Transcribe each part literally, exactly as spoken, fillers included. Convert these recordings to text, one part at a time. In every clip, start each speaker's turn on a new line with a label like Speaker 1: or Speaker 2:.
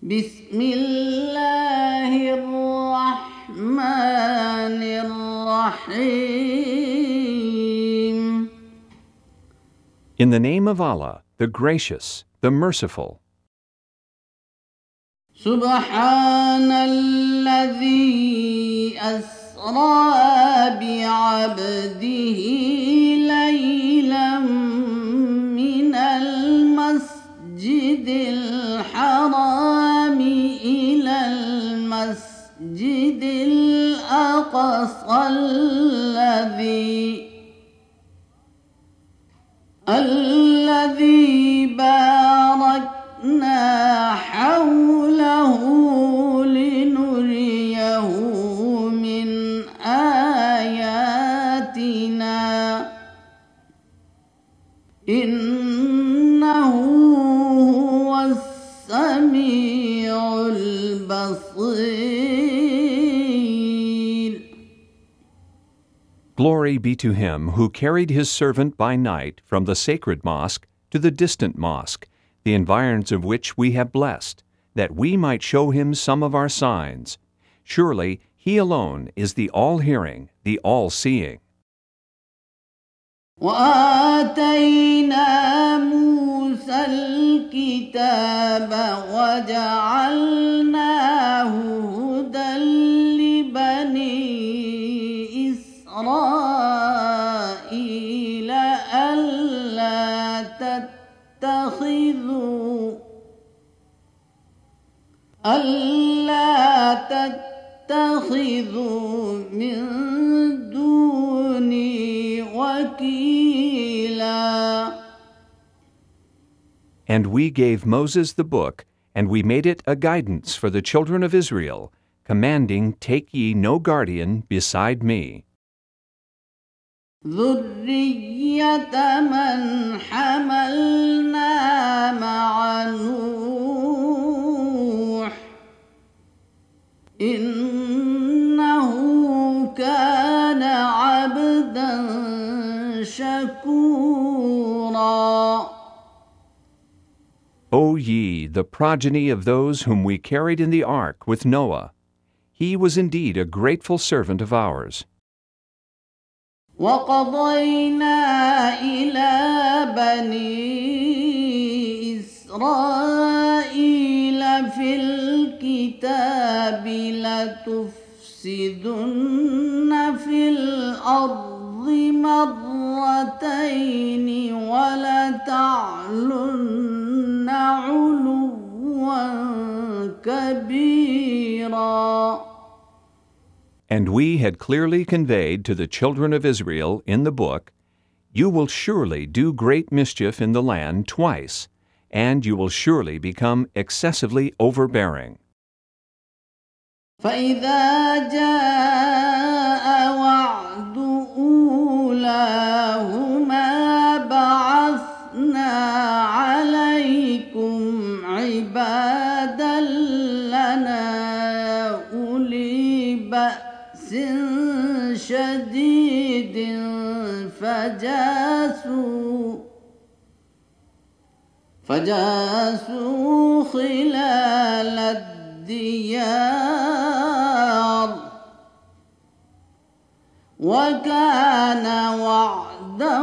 Speaker 1: بسم الله الرحمن الرحيم.
Speaker 2: In the name of Allah, the Gracious, the Merciful.
Speaker 1: سبحان الذي أسرى بعبده ليلا من المسجد الحرام إلى المسجد الأقصى الذي الذي باركنا حوله لنريه من آياتنا إنه هو السميع البصير.
Speaker 2: Glory be to him who carried his servant by night from the sacred mosque to the distant mosque, the environs of which we have blessed, that we might show him some of our signs. Surely he alone is the all-hearing, the all-seeing.
Speaker 1: وآتينا موسى الكتاب وجعلناه هدى لبني إسرائيل ألا تتخذوا ألا تتخذوا من دوني وكيلا.
Speaker 2: And we gave Moses the book, and we made it a guidance for the children of Israel, commanding, Take ye no guardian beside me.
Speaker 1: ذرية من حملنا مع نوح إنه كان عبدا شكورا.
Speaker 2: O ye, the progeny of those whom we carried in the ark with Noah, he was indeed a grateful servant of ours.
Speaker 1: وقضينا إلى بني إسرائيل في الكتاب لتفسدن في الأرض مرتين ولتعلن علوا كبيرا.
Speaker 2: And we had clearly conveyed to the children of Israel in the book, You will surely do great mischief in the land twice, and you will surely become excessively overbearing.
Speaker 1: فإذا جاء وعد أولاهما بعثنا عليكم عبادا لنا أولي بأس شديد فجاسوا فجاسوا خلال الديار وكان وعدا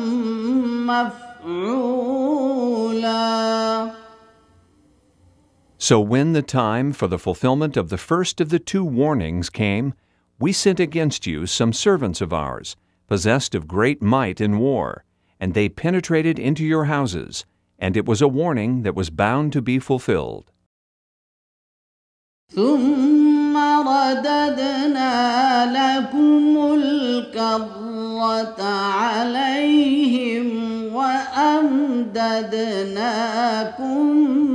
Speaker 1: مفعولا.
Speaker 2: So when the time for the fulfillment of the first of the two warnings came, we sent against you some servants of ours, possessed of great might in war, and they penetrated into your houses, and it was a warning that was bound to be fulfilled.
Speaker 1: ثم رددنا لكم الكرة عليهم وأمددناكم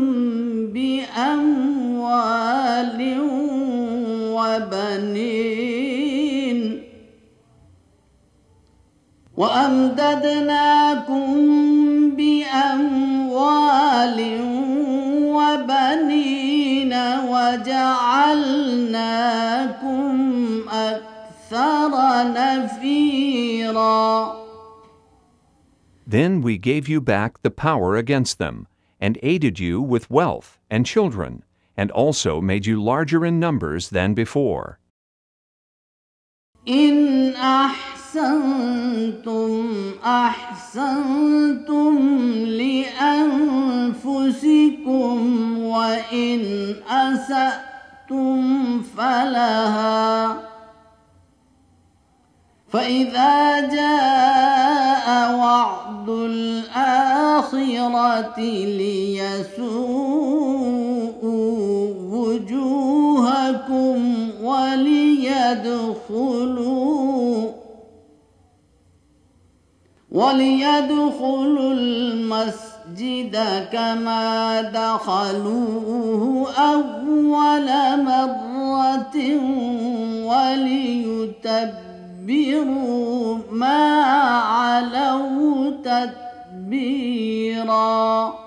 Speaker 1: بأموال وبنين وأمددناكم بأموال وبنين وجعلناكم أكثر نفيرا.
Speaker 2: Then we gave you back the power against them, and aided you with wealth and children, and also made you larger in numbers than before.
Speaker 1: إن أحسنتم أحسنتم لأنفسكم وإن أسأتم فلها فإذا جاء وعد الآخرة ليسوءوا وجوهكم وليدخلوا وليدخلوا المسجد كما دخلوه أول مرة وليتبروا ما علوا تتبيرا.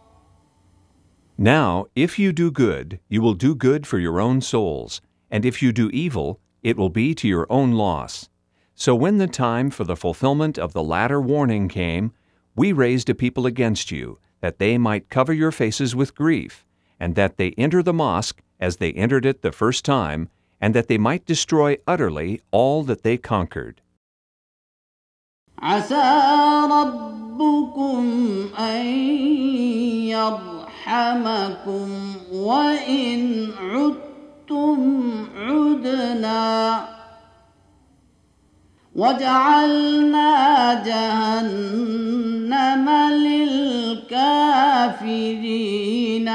Speaker 2: Now, if you do good, you will do good for your own souls, and if you do evil, it will be to your own loss. So when the time for the fulfillment of the latter warning came, we raised a people against you, that they might cover your faces with grief, and that they enter the mosque as they entered it the first time, and that they might destroy utterly all that they conquered.
Speaker 1: عسى ربكم أن يرحمكم وإن عدتم عدنا وجعلنا جهنم للكافرين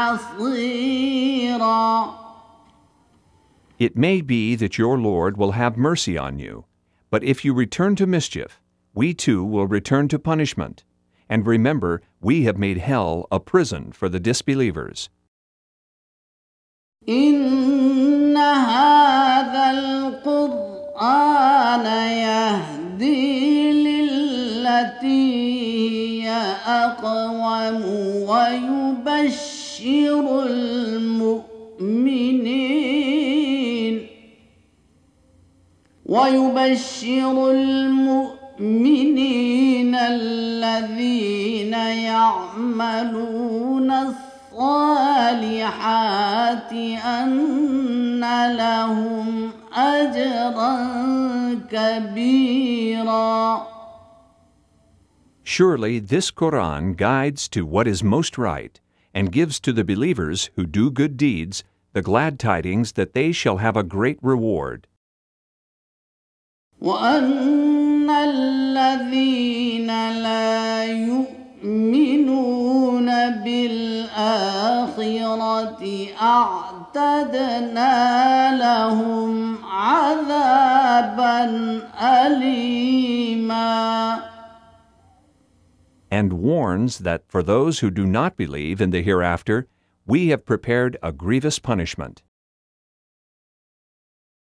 Speaker 1: حصيرا.
Speaker 2: It may be that your Lord will have mercy on you, but if you return to mischief, we too will return to punishment. And remember, we have made hell a prison for the disbelievers.
Speaker 1: إن هذا القرآن يهدي للتي هي أقوم ويبشر المؤمنين ويبشر المؤمنين الذين يعملون الصالحات أن لهم أجرا كبيرا.
Speaker 2: Surely this Quran guides to what is most right, and gives to the believers who do good deeds the glad tidings that they shall have a great reward.
Speaker 1: وأن الذين لا يؤمنون بالآخرة أعتدنا لهم عذابا أليما.
Speaker 2: And warns that for those who do not believe in the hereafter, we have prepared a grievous punishment.